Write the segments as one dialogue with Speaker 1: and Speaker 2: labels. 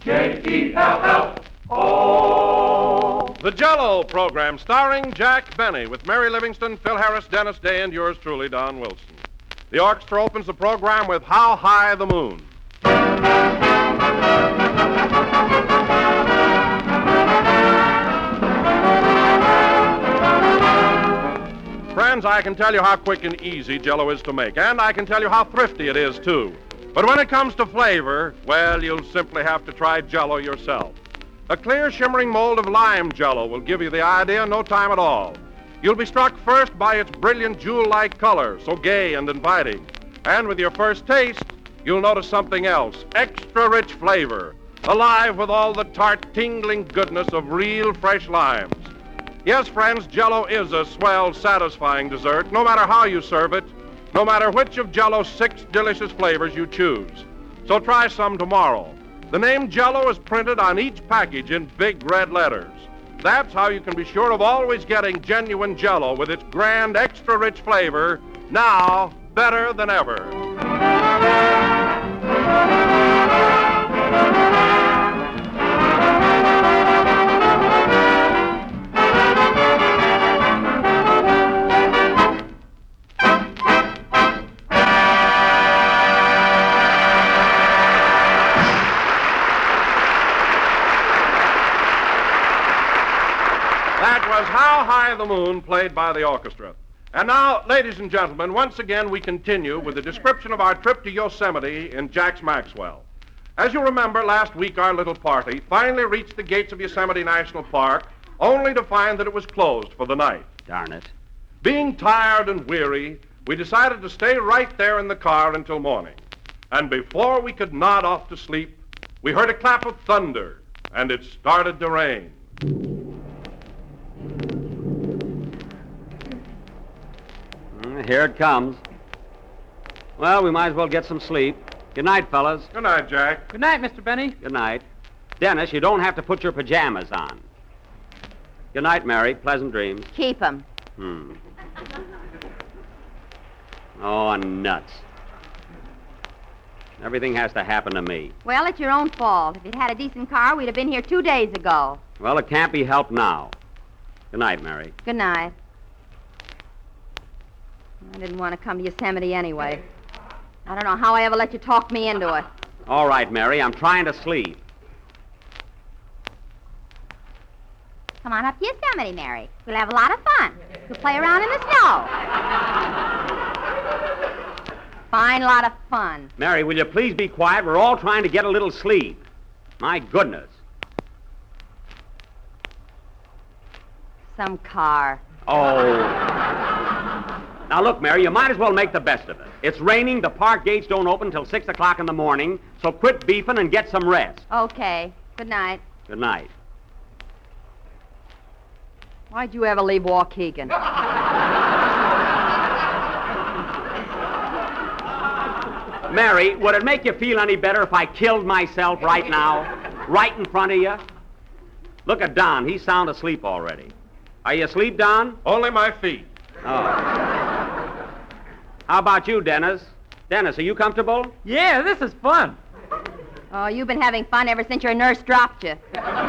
Speaker 1: J-E-L-L-O.
Speaker 2: The Jell-O program starring Jack Benny with Mary Livingston, Phil Harris, Dennis Day, and yours truly, Don Wilson. The orchestra opens the program with How High the Moon. Friends, I can tell you how quick and easy Jell-O is to make, and I can tell you how thrifty it is, too. But when it comes to flavor, well, you'll simply have to try Jell-O yourself. A clear, shimmering mold of lime Jell-O will give you the idea in no time at all. You'll be struck first by its brilliant jewel-like color, so gay and inviting. And with your first taste, you'll notice something else, extra rich flavor, alive with all the tart, tingling goodness of real fresh limes. Yes, friends, Jell-O is a swell, satisfying dessert, no matter how you serve it, no matter which of Jell-O's 6 delicious flavors you choose. So try some tomorrow. The name Jell-O is printed on each package in big red letters. That's how you can be sure of always getting genuine Jell-O with its grand, extra-rich flavor, now better than ever. That was How High the Moon, played by the orchestra. And now, ladies and gentlemen, once again we continue with the description of our trip to Yosemite in Jack's Maxwell. As you remember, last week our little party finally reached the gates of Yosemite National Park, only to find that it was closed for the night.
Speaker 3: Darn it.
Speaker 2: Being tired and weary, we decided to stay right there in the car until morning. And before we could nod off to sleep, we heard a clap of thunder, and it started to rain.
Speaker 3: Here it comes. Well, we might as well get some sleep. Good night, fellas.
Speaker 2: Good night, Jack.
Speaker 4: Good night, Mr. Benny.
Speaker 3: Good night. Dennis, you don't have to put your pajamas on. Good night, Mary. Pleasant dreams.
Speaker 5: Keep 'em.
Speaker 3: Oh, nuts. Everything has to happen to me.
Speaker 5: Well, it's your own fault. If you'd had a decent car, we'd have been here 2 days ago.
Speaker 3: Well, it can't be helped now. Good night, Mary.
Speaker 5: Good night. I didn't want to come to Yosemite anyway. I don't know how I ever let you talk me into it.
Speaker 3: All right, Mary, I'm trying to sleep.
Speaker 5: Come on up to Yosemite, Mary. We'll have a lot of fun. We'll play around in the snow. Fine lot of fun.
Speaker 3: Mary, will you please be quiet? We're all trying to get a little sleep. My goodness.
Speaker 5: Some car.
Speaker 3: Oh. Now, look, Mary, you might as well make the best of it. It's raining. The park gates don't open till 6 o'clock in the morning, so quit beefing and get some rest.
Speaker 5: Okay. Good night.
Speaker 3: Good night.
Speaker 5: Why'd you ever leave Waukegan?
Speaker 3: Mary, would it make you feel any better if I killed myself right now? Right in front of you? Look at Don. He's sound asleep already. Are you asleep, Don?
Speaker 2: Only my feet.
Speaker 3: Oh. How about you, Dennis? Dennis, are you comfortable?
Speaker 4: Yeah, this is fun.
Speaker 5: Oh, you've been having fun ever since your nurse dropped you.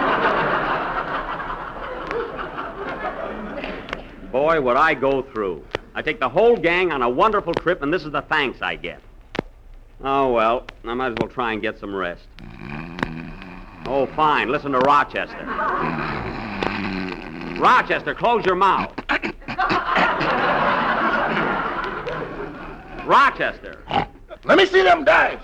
Speaker 3: Boy, what I go through. I take the whole gang on a wonderful trip, and this is the thanks I get. Oh, well, I might as well try and get some rest. Oh, fine. Listen to Rochester. Rochester, close your mouth. Rochester.
Speaker 1: Let me see them dice.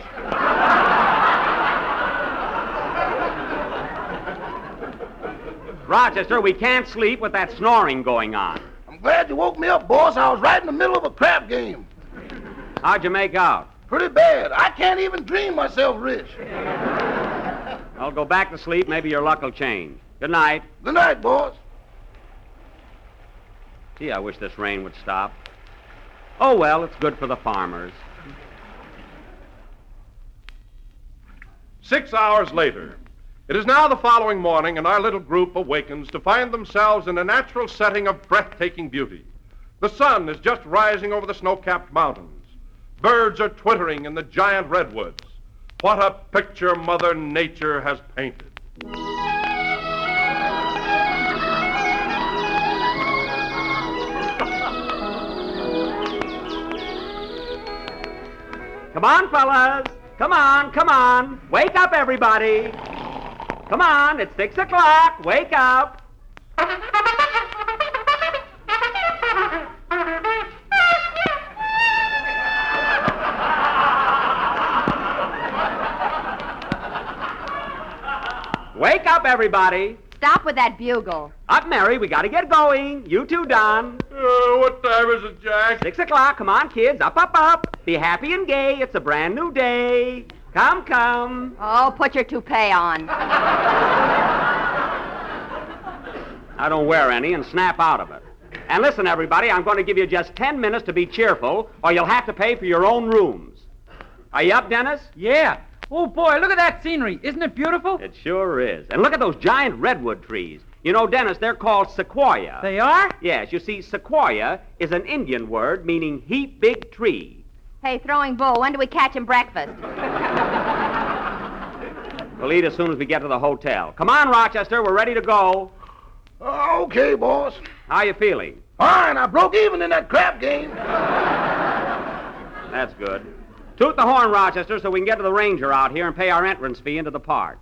Speaker 3: Rochester, we can't sleep with that snoring going on.
Speaker 1: I'm glad you woke me up, boss. I was right in the middle of a crap game.
Speaker 3: How'd you make out?
Speaker 1: Pretty bad. I can't even dream myself rich.
Speaker 3: I'll go back to sleep. Maybe your luck will change. Good night.
Speaker 1: Good night, boss.
Speaker 3: Gee, I wish this rain would stop. Oh, well, it's good for the farmers.
Speaker 2: 6 hours later. It is now the following morning, and our little group awakens to find themselves in a natural setting of breathtaking beauty. The sun is just rising over the snow-capped mountains. Birds are twittering in the giant redwoods. What a picture Mother Nature has painted.
Speaker 3: Come on, fellas. Come on, come on. Wake up, everybody. Come on, it's 6 o'clock. Wake up. Wake up, everybody.
Speaker 5: Stop with that bugle.
Speaker 3: Up, Mary. We got to get going. You too, Don.
Speaker 2: What time is it, Jack?
Speaker 3: 6 o'clock. Come on, kids. Up, up, up. Be happy and gay. It's a brand new day. Come, come.
Speaker 5: Oh, put your toupee on.
Speaker 3: I don't wear any and snap out of it. And listen, everybody, I'm going to give you just 10 minutes to be cheerful, or you'll have to pay for your own rooms. Are you up, Dennis?
Speaker 4: Yeah. Oh, boy, look at that scenery. Isn't it beautiful?
Speaker 3: It sure is. And look at those giant redwood trees. You know, Dennis, they're called sequoia.
Speaker 4: They are?
Speaker 3: Yes, you see, sequoia is an Indian word meaning heap big tree.
Speaker 5: Hey, Throwing Bull, when do we catch him breakfast?
Speaker 3: We'll eat as soon as we get to the hotel. Come on, Rochester, we're ready to go.
Speaker 1: Okay, boss.
Speaker 3: How you feeling?
Speaker 1: Fine, I broke even in that crap game.
Speaker 3: That's good. Toot the horn, Rochester, so we can get to the ranger out here and pay our entrance fee into the park.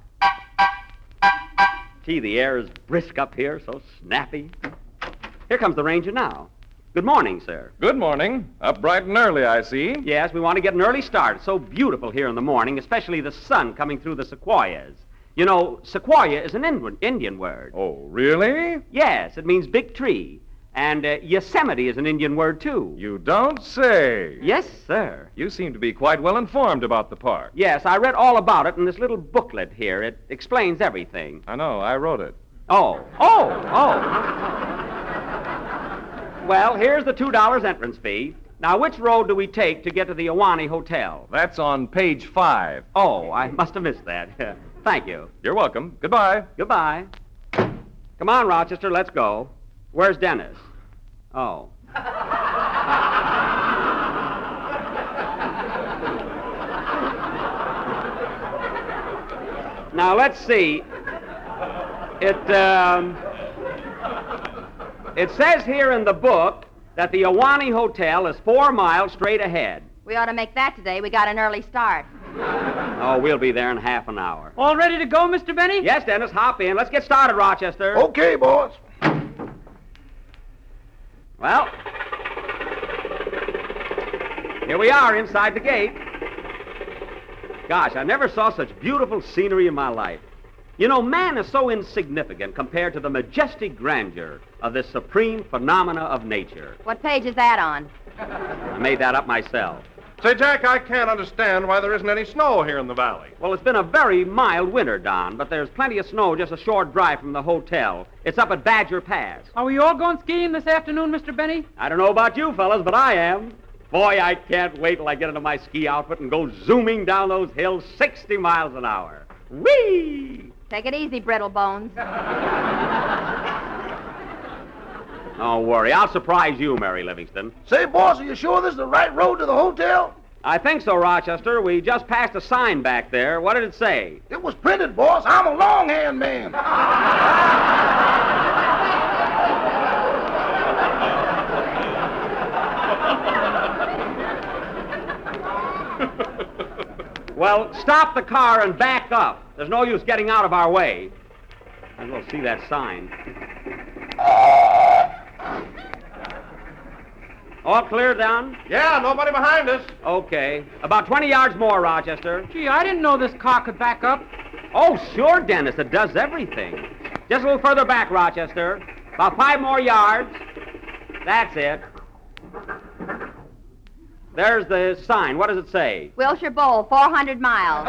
Speaker 3: Gee, the air is brisk up here, so snappy. Here comes the ranger now. Good morning, sir.
Speaker 2: Good morning. Up bright and early, I see.
Speaker 3: Yes, we want to get an early start. It's so beautiful here in the morning, especially the sun coming through the sequoias. You know, sequoia is an Indian word.
Speaker 2: Oh, really?
Speaker 3: Yes, it means big tree. And Yosemite is an Indian word, too.
Speaker 2: You don't say.
Speaker 3: Yes, sir.
Speaker 2: You seem to be quite well informed about the park.
Speaker 3: Yes, I read all about it in this little booklet here. It explains everything.
Speaker 2: I know, I wrote it.
Speaker 3: Oh. Well, here's the $2 entrance fee. Now, which road do we take to get to the Ahwahnee Hotel?
Speaker 2: That's on page 5.
Speaker 3: Oh, I must have missed that. Thank you.
Speaker 2: You're welcome. Goodbye.
Speaker 3: Goodbye. Come on, Rochester, let's go. Where's Dennis? Oh. Now, let's see. It says here in the book that the Ahwahnee Hotel is 4 miles straight ahead.
Speaker 5: We ought to make that today. We got an early start.
Speaker 3: Oh, we'll be there in half an hour.
Speaker 4: All ready to go, Mr. Benny?
Speaker 3: Yes, Dennis, hop in. Let's get started, Rochester.
Speaker 1: Okay, boss.
Speaker 3: Well, here we are inside the gate. Gosh, I never saw such beautiful scenery in my life. You know, man is so insignificant compared to the majestic grandeur of this supreme phenomena of nature.
Speaker 5: What page is that on?
Speaker 3: I made that up myself.
Speaker 2: Say, Jack, I can't understand why there isn't any snow here in the valley.
Speaker 3: Well, it's been a very mild winter, Don, but there's plenty of snow just a short drive from the hotel. It's up at Badger Pass.
Speaker 4: Are we all going skiing this afternoon, Mr. Benny?
Speaker 3: I don't know about you fellas, but I am. Boy, I can't wait till I get into my ski outfit and go zooming down those hills 60 miles an hour. Whee!
Speaker 5: Take it easy, brittle bones.
Speaker 3: Don't worry, I'll surprise you, Mary Livingston.
Speaker 1: Say, boss, are you sure this is the right road to the hotel?
Speaker 3: I think so, Rochester. We just passed a sign back there. What did it say?
Speaker 1: It was printed, boss. I'm a longhand man.
Speaker 3: Well, stop the car and back up. There's no use getting out of our way. Might as well see that sign. All clear, Don?
Speaker 2: Yeah, nobody behind us.
Speaker 3: Okay. About 20 yards more, Rochester.
Speaker 4: Gee, I didn't know this car could back up.
Speaker 3: Oh, sure, Dennis. It does everything. Just a little further back, Rochester. About 5 more yards. That's it. There's the sign. What does it say?
Speaker 5: Wilshire Bowl, 400 miles.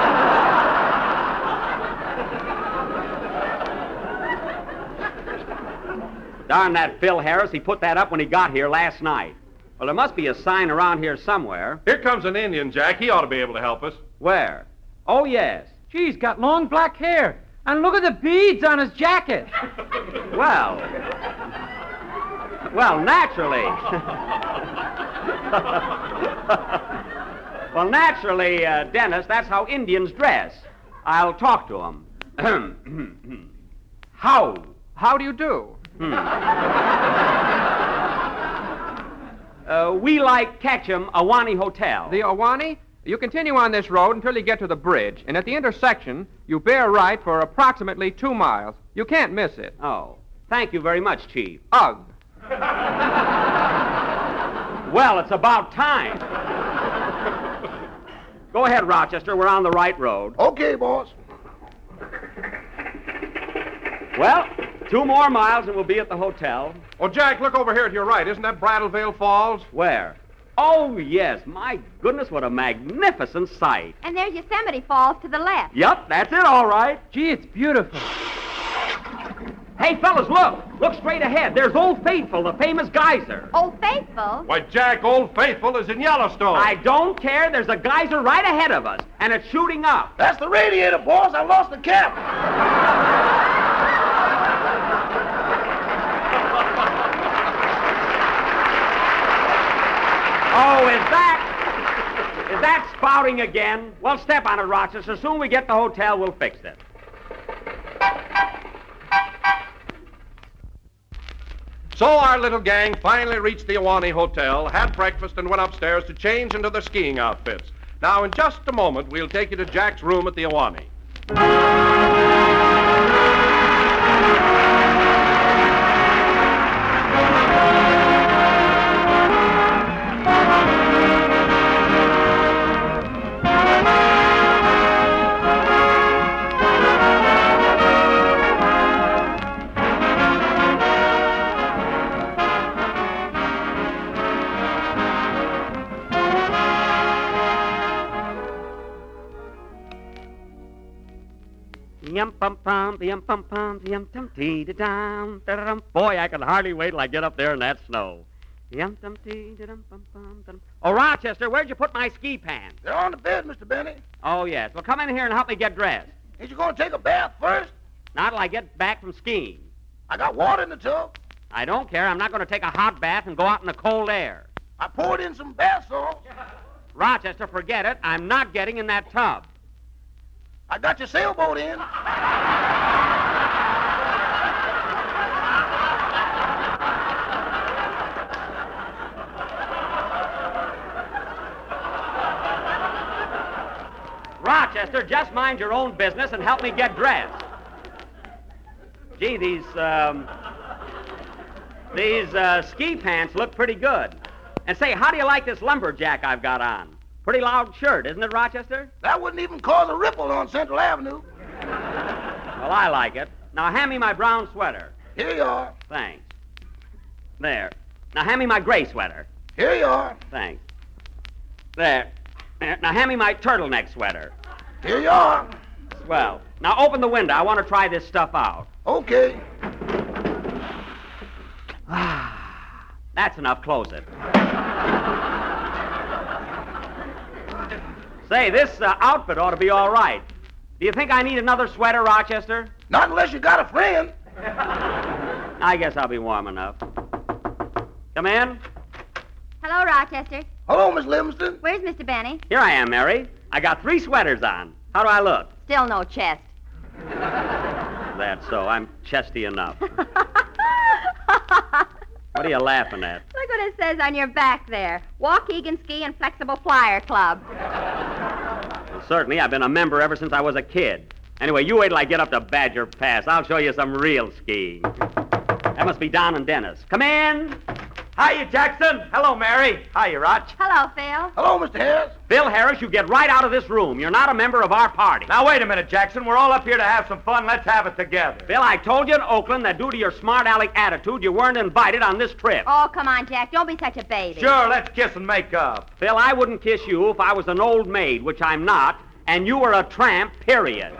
Speaker 3: Darn that Phil Harris. He put that up when he got here last night. Well, there must be a sign around here somewhere.
Speaker 2: Here comes an Indian, Jack. He ought to be able to help us.
Speaker 3: Where? Oh, yes.
Speaker 4: Gee, he's got long black hair. And look at the beads on his jacket.
Speaker 3: Well, naturally. Well, naturally, Dennis, that's how Indians dress. I'll talk to them.
Speaker 6: How do you do?
Speaker 3: We like Ketchum Awani Hotel.
Speaker 6: The Awani? You continue on this road until you get to the bridge, and at the intersection, you bear right for approximately 2 miles. You can't miss it.
Speaker 3: Oh, thank you very much, Chief.
Speaker 6: Ugh.
Speaker 3: Well, it's about time. Go ahead, Rochester. We're on the right road.
Speaker 1: Okay, boss.
Speaker 3: Well, 2 more miles and we'll be at the hotel.
Speaker 2: Oh, Jack, look over here to your right. Isn't that Brattleville Falls?
Speaker 3: Where? Oh, yes. My goodness, what a magnificent sight.
Speaker 5: And there's Yosemite Falls to the left.
Speaker 3: Yep, that's it, all right.
Speaker 4: Gee, it's beautiful.
Speaker 3: Hey, fellas, look. Look straight ahead. There's Old Faithful, the famous geyser.
Speaker 5: Old Faithful?
Speaker 2: Why, Jack, Old Faithful is in Yellowstone.
Speaker 3: I don't care. There's a geyser right ahead of us, and it's shooting up.
Speaker 1: That's the radiator, boss. I lost the cap.
Speaker 3: Oh, is that spouting again? Well, step on it, Rochester. As soon as we get to the hotel, we'll fix it.
Speaker 2: So our little gang finally reached the Awani Hotel, had breakfast, and went upstairs to change into their skiing outfits. Now, in just a moment, we'll take you to Jack's room at the Awani.
Speaker 3: Yum pum pum, yum pum pum, yum tum tee da dum da dum. Boy, I can hardly wait till I get up there in that snow. Yum tum tee da dum pum pum da dum. Oh, Rochester, where'd you put my ski pants?
Speaker 1: They're on the bed, Mr. Benny.
Speaker 3: Oh, yes. Well, come in here and help me get dressed.
Speaker 1: Ain't you going to take a bath first?
Speaker 3: Not till I get back from skiing.
Speaker 1: I got water in the tub.
Speaker 3: I don't care. I'm not going to take a hot bath and go out in the cold air.
Speaker 1: I poured in some bath salts.
Speaker 3: Rochester, forget it. I'm not getting in that tub.
Speaker 1: I got your sailboat in.
Speaker 3: Rochester, just mind your own business and help me get dressed. Gee, these ski pants look pretty good. And say, how do you like this lumberjack I've got on? Pretty loud shirt, isn't it, Rochester?
Speaker 1: That wouldn't even cause a ripple on Central Avenue.
Speaker 3: Well, I like it. Now, hand me my brown sweater.
Speaker 1: Here you are.
Speaker 3: Thanks. There. Now, hand me my gray sweater.
Speaker 1: Here you are.
Speaker 3: Thanks. There. Now, hand me my turtleneck sweater.
Speaker 1: Here you are.
Speaker 3: Swell. Now, open the window. I want to try this stuff out.
Speaker 1: Okay.
Speaker 3: That's enough. Close it. Say, this outfit ought to be all right. Do you think I need another sweater, Rochester?
Speaker 1: Not unless you got a friend.
Speaker 3: I guess I'll be warm enough. Come in.
Speaker 5: Hello, Rochester.
Speaker 1: Hello, Miss Livingston.
Speaker 5: Where's Mr. Benny?
Speaker 3: Here I am, Mary. I got 3 sweaters on. How do I look?
Speaker 5: Still no chest.
Speaker 3: That's so. I'm chesty enough. What are you laughing at?
Speaker 5: Look what it says on your back there. Waukegan Ski and Flexible Flyer Club.
Speaker 3: Well, certainly, I've been a member ever since I was a kid. Anyway, you wait till I get up to Badger Pass. I'll show you some real skiing. That must be Don and Dennis. Come in.
Speaker 7: Hiya, Jackson. Hello, Mary. Hiya, Roch.
Speaker 5: Hello, Phil.
Speaker 1: Hello, Mr. Harris.
Speaker 3: Phil Harris, you get right out of this room. You're not a member of our party.
Speaker 7: Now, wait a minute, Jackson. We're all up here to have some fun. Let's have it together.
Speaker 3: Phil, I told you in Oakland that due to your smart aleck attitude, you weren't invited on this trip.
Speaker 5: Oh, come on, Jack. Don't be such a baby.
Speaker 7: Sure, let's kiss and make up.
Speaker 3: Phil, I wouldn't kiss you if I was an old maid, which I'm not, and you were a tramp, period.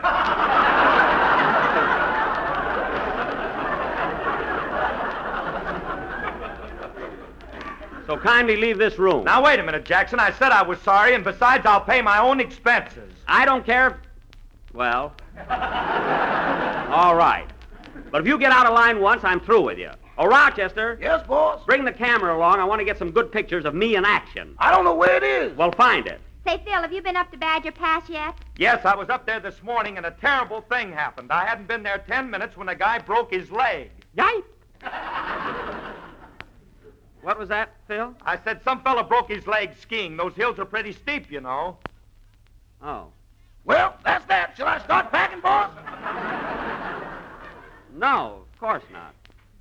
Speaker 3: So kindly leave this room.
Speaker 7: Now, wait a minute, Jackson. I said I was sorry, and besides, I'll pay my own expenses.
Speaker 3: I don't care. Well, all right. But if you get out of line once, I'm through with you. Oh, Rochester.
Speaker 1: Yes, boss?
Speaker 3: Bring the camera along. I want to get some good pictures of me in action.
Speaker 1: I don't know where it is.
Speaker 3: Well, find it.
Speaker 5: Say, Phil, have you been up to Badger Pass yet?
Speaker 7: Yes, I was up there this morning and a terrible thing happened. I hadn't been there 10 minutes when a guy broke his leg.
Speaker 3: Yipe! What was that, Phil?
Speaker 7: I said some fella broke his leg skiing. Those hills are pretty steep, you know.
Speaker 3: Oh.
Speaker 1: Well, that's that. Shall I start packing, boss?
Speaker 3: No, of course not.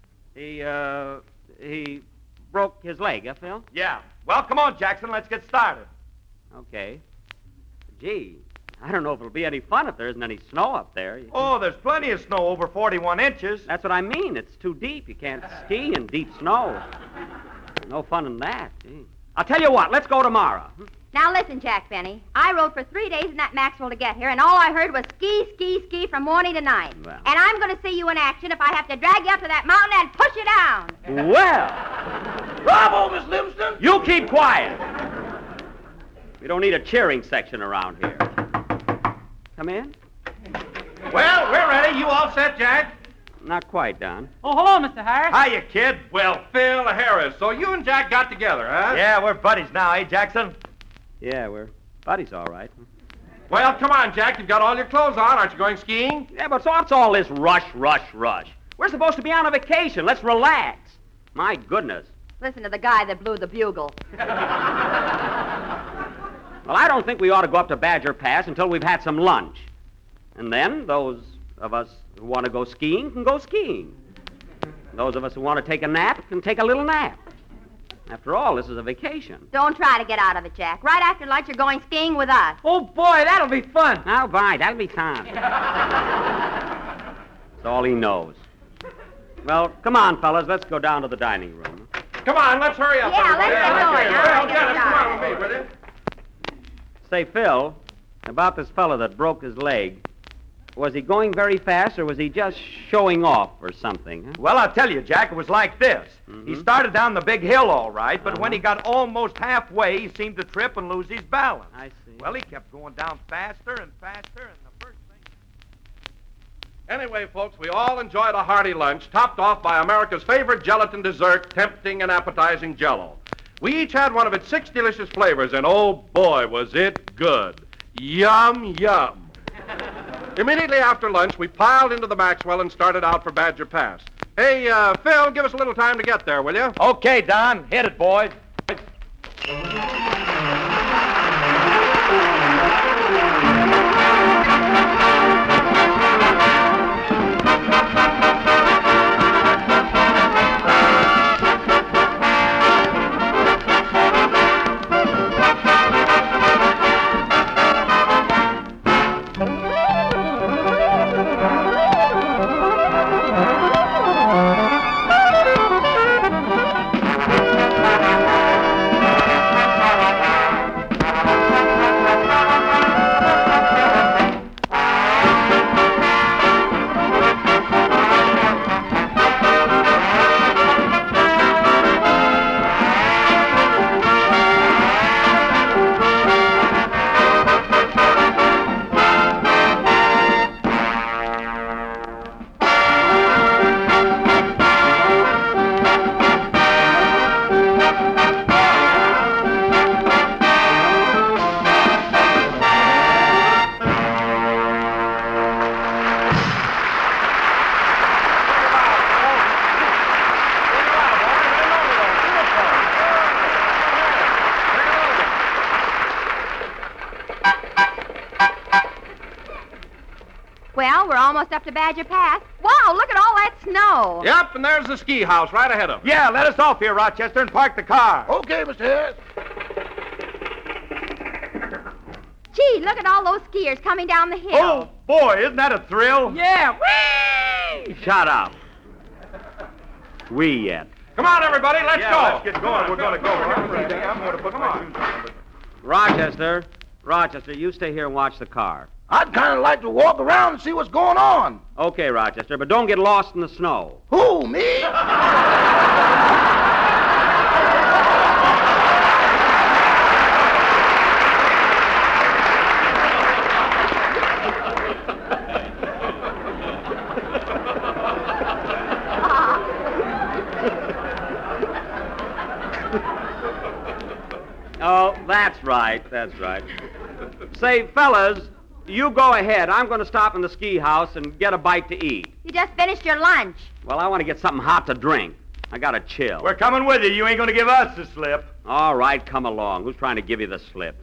Speaker 3: He broke his leg, Phil?
Speaker 7: Yeah. Well, come on, Jackson. Let's get started.
Speaker 3: Okay. Gee, I don't know if it'll be any fun if there isn't any snow up there.
Speaker 7: Oh, there's plenty of snow, over 41 inches.
Speaker 3: That's what I mean. It's too deep. You can't ski in deep snow. No fun in that. Gee. I'll tell you what. Let's go tomorrow.
Speaker 5: Now listen, Jack Benny. I rode for 3 days in that Maxwell to get here, and all I heard was ski, ski, ski from morning to night.
Speaker 3: Well.
Speaker 5: And I'm going to see you in action if I have to drag you up to that mountain and push you down.
Speaker 3: Well,
Speaker 1: Bravo, Miss Livingston.
Speaker 3: you keep quiet. We don't need a cheering section around here. Come in.
Speaker 2: Well, we're ready. You all set, Jack?
Speaker 3: Not quite, Don.
Speaker 4: Oh, hello, Mr. Harris.
Speaker 7: Hiya, kid.
Speaker 2: Well, Phil Harris. So you and Jack got together, huh?
Speaker 7: Yeah, we're buddies now, eh, Jackson?
Speaker 3: Yeah, we're buddies, all right.
Speaker 2: Well, come on, Jack. You've got all your clothes on. Aren't you going skiing?
Speaker 3: Yeah, but so what's all this rush? We're supposed to be on a vacation. Let's relax. My goodness.
Speaker 5: Listen to the guy that blew the bugle.
Speaker 3: Well, I don't think we ought to go up to Badger Pass until we've had some lunch. And then those of us who want to go skiing can go skiing. Those of us who want to take a nap can take a little nap. After all, this is a vacation.
Speaker 5: Don't try to get out of it, Jack. Right after lunch, you're going skiing with us.
Speaker 4: Oh, boy, that'll be fun.
Speaker 3: Oh, bye. That'll be fun. That's all he knows. Well, come on, fellas. Let's go down to the dining room.
Speaker 2: Come on, let's hurry up.
Speaker 5: Yeah, let's
Speaker 2: everybody.
Speaker 5: get going.
Speaker 2: Well,
Speaker 5: All right,
Speaker 2: Dennis,
Speaker 5: get
Speaker 2: come on
Speaker 5: started.
Speaker 2: with me, will you?
Speaker 3: Say, Phil, about this fella that broke his leg, was he going very fast or was he just showing off or something? Huh?
Speaker 7: Well, I'll tell you, Jack, it was like this. He started down the big hill all right, but when
Speaker 3: Uh-huh.
Speaker 7: he got almost halfway, he seemed to trip and lose his balance.
Speaker 3: I see.
Speaker 7: Well, he kept going down faster and faster, and the first thing...
Speaker 2: Anyway, folks, we all enjoyed a hearty lunch, topped off by America's favorite gelatin dessert, tempting and appetizing Jell-O. We each had one of its 6 delicious flavors, and oh boy, was it good. Yum, yum. Immediately after lunch, we piled into the Maxwell and started out for Badger Pass. Hey, Phil, give us a little time to get there, will you?
Speaker 7: Okay, Don, hit it, boys.
Speaker 5: Well, we're almost up to Badger Pass. Wow, look at all that snow.
Speaker 2: Yep, and there's the ski house right ahead of us.
Speaker 7: Yeah, let us off here, Rochester, and park the car.
Speaker 1: Okay, Mr. Harris.
Speaker 5: Gee, look at all those skiers coming down the hill.
Speaker 7: Oh, boy, isn't that a thrill?
Speaker 4: Yeah, whee!
Speaker 3: Shut up. We yet.
Speaker 2: Come on, everybody, let's
Speaker 7: Yeah,
Speaker 2: go.
Speaker 7: let's get going. We're going to go. I'm ready. I'm going to put my shoes on.
Speaker 3: Rochester, you stay here and watch the car.
Speaker 1: I'd kind of like to walk around and see what's going on.
Speaker 3: Okay, Rochester, but don't get lost in the snow.
Speaker 1: Who, me?
Speaker 3: Oh, That's right. Say, fellas, you go ahead. I'm going to stop in the ski house and get a bite to eat.
Speaker 5: You just finished your lunch.
Speaker 3: Well, I want to get something hot to drink. I got to chill.
Speaker 7: We're coming with you. You ain't going to give us the slip.
Speaker 3: All right, come along. Who's trying to give you the slip?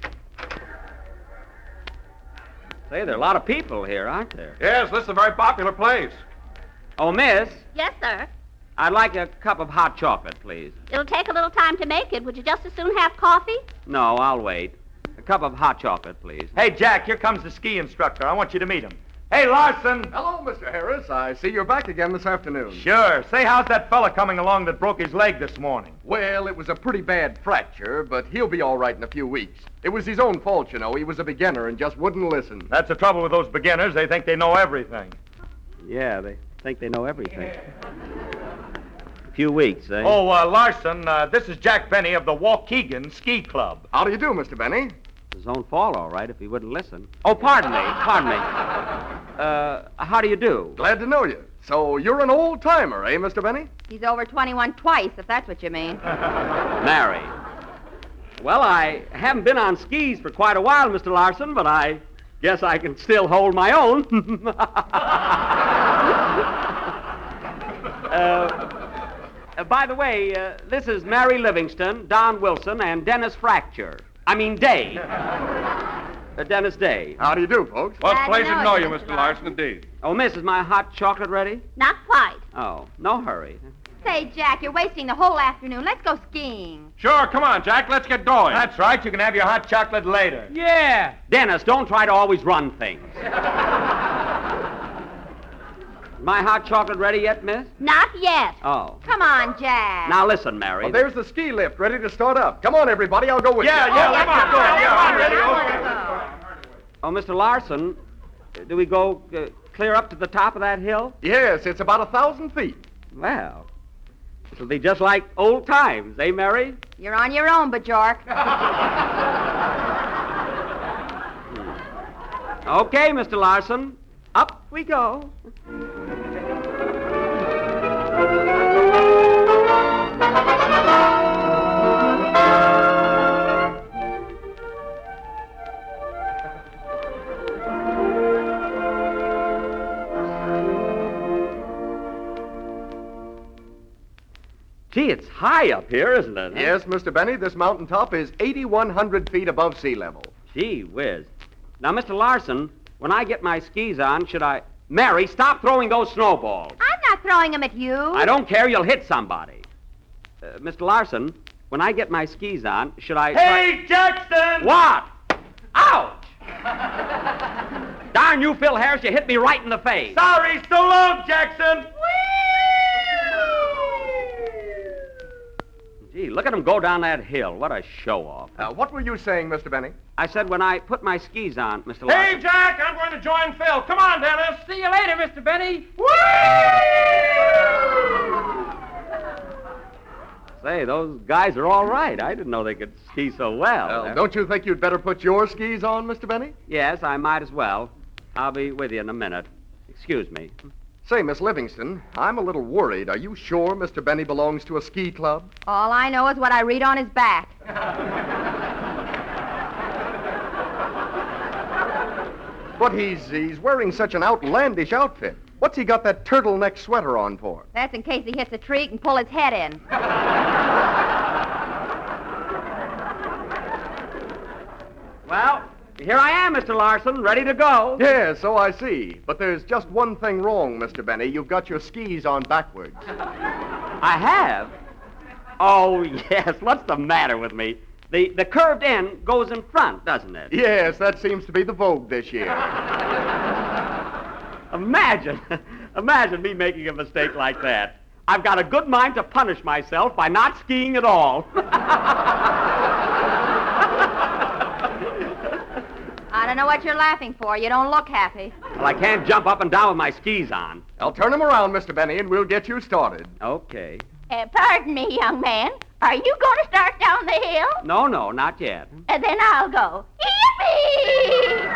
Speaker 3: Say, there are a lot of people here, aren't there?
Speaker 2: Yes, this is a very popular place.
Speaker 3: Oh, miss,
Speaker 8: Yes, sir.
Speaker 3: I'd like a cup of hot chocolate, please.
Speaker 8: It'll take a little time to make it. Would you just as soon have coffee?
Speaker 3: No, I'll wait. A cup of hot chocolate, please.
Speaker 7: Hey, Jack, here comes the ski instructor. I want you to meet him. Hey, Larson.
Speaker 9: Hello, Mr. Harris. I see you're back again this afternoon.
Speaker 7: Sure. Say, how's that fella coming along that broke his leg this morning?
Speaker 9: Well, it was a pretty bad fracture, but he'll be all right in a few weeks. It was his own fault, you know. He was a beginner and just wouldn't listen.
Speaker 7: That's the trouble with those beginners. They think they know everything.
Speaker 3: Yeah, they think they know everything. A few weeks, eh?
Speaker 7: Oh, Larson, this is Jack Benny of the Waukegan Ski Club.
Speaker 9: How do you do, Mr. Benny?
Speaker 3: His own fault, all right, if he wouldn't listen. Oh, pardon me. How do you do?
Speaker 9: Glad to know you. So you're an old-timer, eh, Mr. Benny?
Speaker 5: He's over 21 twice, if that's what you mean.
Speaker 3: Mary. Well, I haven't been on skis for quite a while, Mr. Larson, but I guess I can still hold my own. By the way, this is Mary Livingston, Don Wilson, and Dennis Fracture. Day. Dennis Day.
Speaker 9: How do you do, folks?
Speaker 2: Well, it's a
Speaker 5: Glad to
Speaker 2: pleasure to
Speaker 5: know
Speaker 2: know
Speaker 5: you,
Speaker 2: you,
Speaker 5: Mr.
Speaker 2: Mr. Larson, indeed.
Speaker 3: Oh, miss, is my hot chocolate ready?
Speaker 8: Not quite.
Speaker 3: Oh, no hurry.
Speaker 5: Say, Jack, you're wasting the whole afternoon. Let's go skiing.
Speaker 2: Sure, come on, Jack, let's get going.
Speaker 7: That's right. You can have your hot chocolate later.
Speaker 4: Yeah.
Speaker 3: Dennis, don't try to always run things. My hot chocolate ready yet, miss?
Speaker 8: Not yet.
Speaker 3: Oh.
Speaker 5: Come on, Jack.
Speaker 3: Now listen, Mary.
Speaker 9: Well, there's the ski lift ready to start up. Come on, everybody. I'll go with you.
Speaker 7: Yeah, let's get going. Yeah, I'm ready.
Speaker 3: Oh, Mr. Larson, do we go clear up to the top of that hill?
Speaker 9: Yes, it's about 1,000 feet.
Speaker 3: Well, it'll be just like old times, eh, Mary?
Speaker 5: You're on your own, Bajork.
Speaker 3: Okay, Mr. Larson, up we go. Gee, it's high up here, isn't it?
Speaker 9: Yes, Mr. Benny, this mountaintop is 8,100 feet above sea level.
Speaker 3: Gee whiz. Now, Mr. Larson, when I get my skis on, should I... Mary, stop throwing those snowballs.
Speaker 5: I'm not throwing them at you.
Speaker 3: I don't care. You'll hit somebody. Mr. Larson, when I get my skis on, should I...
Speaker 7: Hey, Jackson!
Speaker 3: What? Ouch! Darn you, Phil Harris, you hit me right in the face.
Speaker 7: Sorry, so long, Jackson.
Speaker 3: Gee, look at him go down that hill. What a show-off.
Speaker 9: What were you saying, Mr. Benny?
Speaker 3: I said when I put my skis on, Mr.
Speaker 2: Hey,
Speaker 3: Larson...
Speaker 2: Jack, I'm going to join Phil. Come on, Dennis.
Speaker 4: See you later, Mr. Benny.
Speaker 3: Say, those guys are all right. I didn't know they could ski so well.
Speaker 9: Don't you think you'd better put your skis on, Mr. Benny?
Speaker 3: Yes, I might as well. I'll be with you in a minute. Excuse me.
Speaker 9: Say, Miss Livingston, I'm a little worried. Are you sure Mr. Benny belongs to a ski club?
Speaker 5: All I know is what I read on his back.
Speaker 9: But he's wearing such an outlandish outfit. What's he got that turtleneck sweater on for?
Speaker 5: That's in case he hits a tree and pull his head in.
Speaker 3: Well, here I am, Mr. Larson, ready to go.
Speaker 9: Yes, so I see. But there's just one thing wrong, Mr. Benny. You've got your skis on backwards.
Speaker 3: I have? Oh, yes. What's the matter with me? The curved end goes in front, doesn't it?
Speaker 9: Yes, that seems to be the vogue this year.
Speaker 3: Imagine me making a mistake like that. I've got a good mind to punish myself by not skiing at all.
Speaker 5: I don't know what you're laughing for. You don't look happy.
Speaker 3: Well, I can't jump up and down with my skis on.
Speaker 9: I'll turn him around, Mr. Benny, and we'll get you started.
Speaker 3: Okay.
Speaker 8: Pardon me, young man. Are you going to start down the hill?
Speaker 3: No, not yet.
Speaker 8: Then I'll go. Yippee!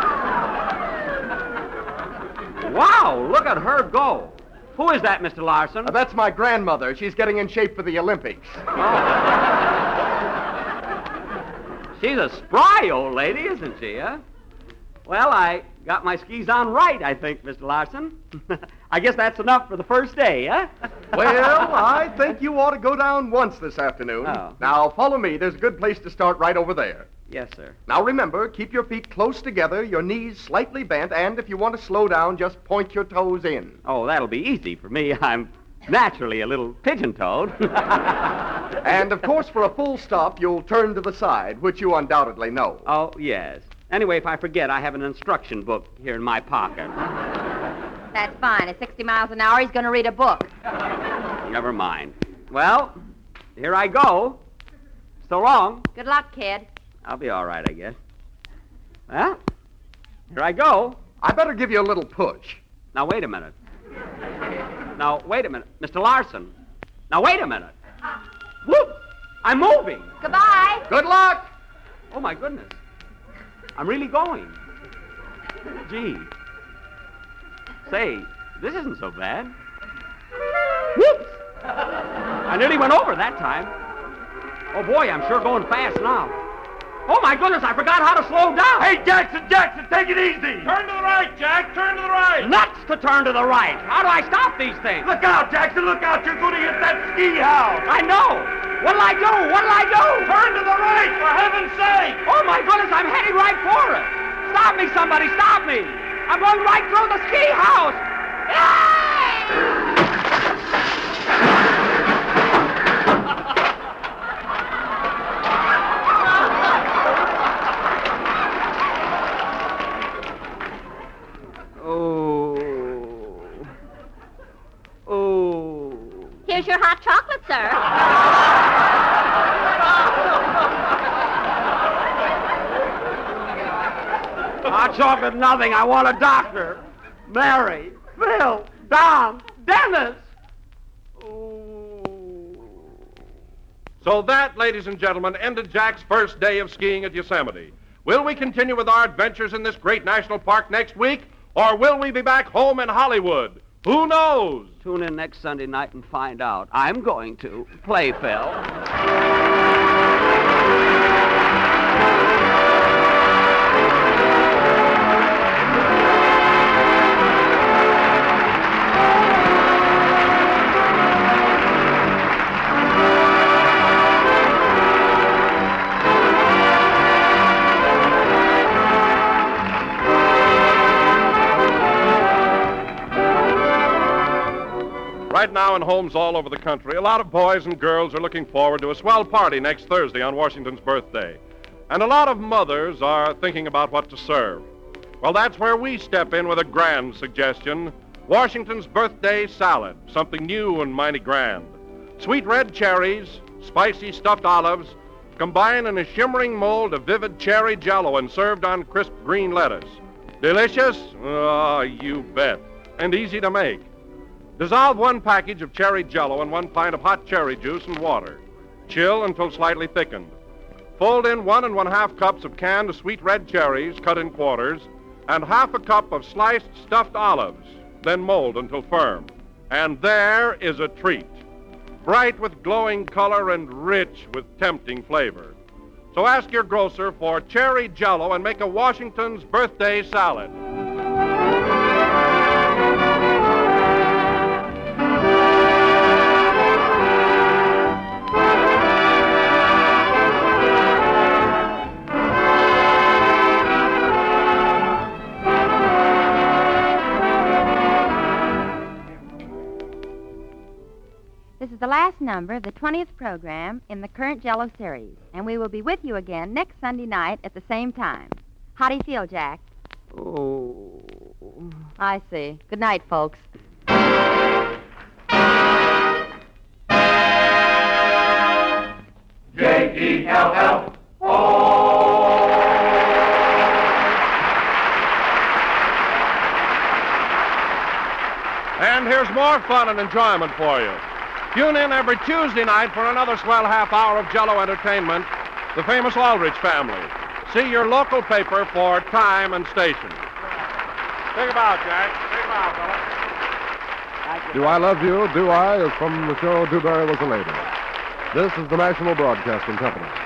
Speaker 3: Wow, look at her go. Who is that, Mr. Larson?
Speaker 9: That's my grandmother. She's getting in shape for the Olympics.
Speaker 3: She's a spry old lady, isn't she, huh? Well, I got my skis on right, I think, Mr. Larson. I guess that's enough for the first day, huh?
Speaker 9: Well, I think you ought to go down once this afternoon.
Speaker 3: Oh.
Speaker 9: Now, follow me. There's a good place to start right over there.
Speaker 3: Yes, sir.
Speaker 9: Now, remember, keep your feet close together, your knees slightly bent, and if you want to slow down, just point your toes in.
Speaker 3: Oh, that'll be easy for me. I'm naturally a little pigeon-toed.
Speaker 9: And, of course, for a full stop, you'll turn to the side, which you undoubtedly know.
Speaker 3: Oh, yes. Anyway, if I forget, I have an instruction book here in my pocket.
Speaker 5: That's fine. At 60 miles an hour, he's going to read a book.
Speaker 3: Never mind. Well, here I go. So long.
Speaker 5: Good luck, kid.
Speaker 3: I'll be all right, I guess. Well, here I go.
Speaker 9: I better give you a little push.
Speaker 3: Now, wait a minute. Now, wait a minute. Mr. Larson. Now, wait a minute. Whoop! I'm moving.
Speaker 5: Goodbye.
Speaker 9: Good luck!
Speaker 3: Oh, my goodness. I'm really going. Gee. Say, this isn't so bad. Whoops! I nearly went over that time. Oh, boy, I'm sure going fast now. Oh, my goodness, I forgot how to slow down.
Speaker 7: Hey, Jackson, take it easy.
Speaker 2: Turn to the right, Jack. Turn to the right.
Speaker 3: Nuts to turn to the right. How do I stop these things?
Speaker 7: Look out, Jackson, look out. You're going to hit that ski house.
Speaker 3: I know. What'll I do? What'll I do?
Speaker 7: Turn to the right, for heaven's sake.
Speaker 3: Oh, my goodness, I'm heading right for it. Stop me, somebody, stop me. I'm going right through the ski house.
Speaker 8: Here's your hot chocolate, sir.
Speaker 3: Hot chocolate, nothing. I want a doctor. Mary, Phil, Don, Dennis.
Speaker 2: So that, ladies and gentlemen, ended Jack's first day of skiing at Yosemite. Will we continue with our adventures in this great national park next week, or will we be back home in Hollywood? Who knows?
Speaker 3: Tune in next Sunday night and find out. I'm going to play Phil.
Speaker 2: Right now in homes all over the country, a lot of boys and girls are looking forward to a swell party next Thursday on Washington's birthday. And a lot of mothers are thinking about what to serve. Well, that's where we step in with a grand suggestion. Washington's birthday salad, something new and mighty grand. Sweet red cherries, spicy stuffed olives, combined in a shimmering mold of vivid cherry jello and served on crisp green lettuce. Delicious? Oh, you bet. And easy to make. Dissolve 1 package of cherry jello in 1 pint of hot cherry juice and water. Chill until slightly thickened. Fold in 1 1/2 cups of canned sweet red cherries cut in quarters and 1/2 cup of sliced stuffed olives. Then mold until firm. And there is a treat. Bright with glowing color and rich with tempting flavor. So ask your grocer for cherry jello and make a Washington's birthday salad.
Speaker 5: This is the last number of the 20th program in the current Jello series, and we will be with you again next Sunday night at the same time. How do you feel, Jack?
Speaker 3: Oh.
Speaker 5: I see. Good night, folks.
Speaker 7: J-E-L-L-O.
Speaker 2: And here's more fun and enjoyment for you. Tune in every Tuesday night for another swell half hour of Jello entertainment, The Famous Aldrich Family. See your local paper for time and station. Think about, Jack. Think about, fella.
Speaker 10: Do I Love You, Do I, is from the show Dewberry Was a Lady. This is the National Broadcasting Company.